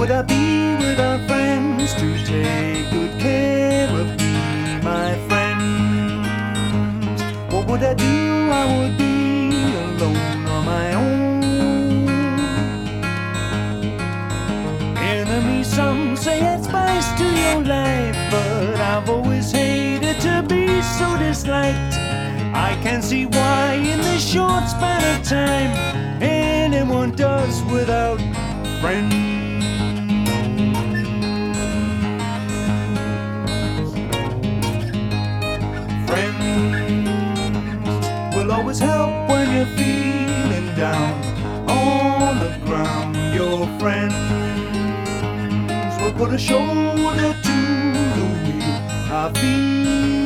would I be without friends to take good care of me, my friends? What would I do? I would be alone on my own. Enemies, some say it's spice to your life, but I've always hated to be so disliked. I can see why in this short span of time anyone does without friends. Friends will always help when you're feeling down on the ground. Your friends will put a shoulder to the wheel. I feel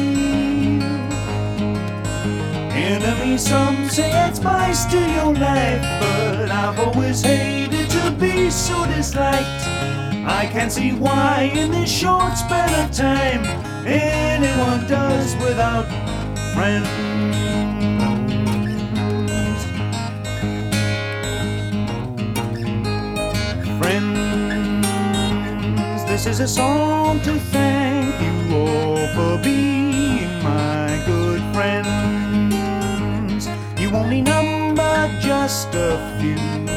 enemies, some say it's spice to your life, but I've always hated to be so disliked. I can see why in this short span of time anyone does without friends. Friends, this is a song to thank you all for being my good friends. You only number just a few.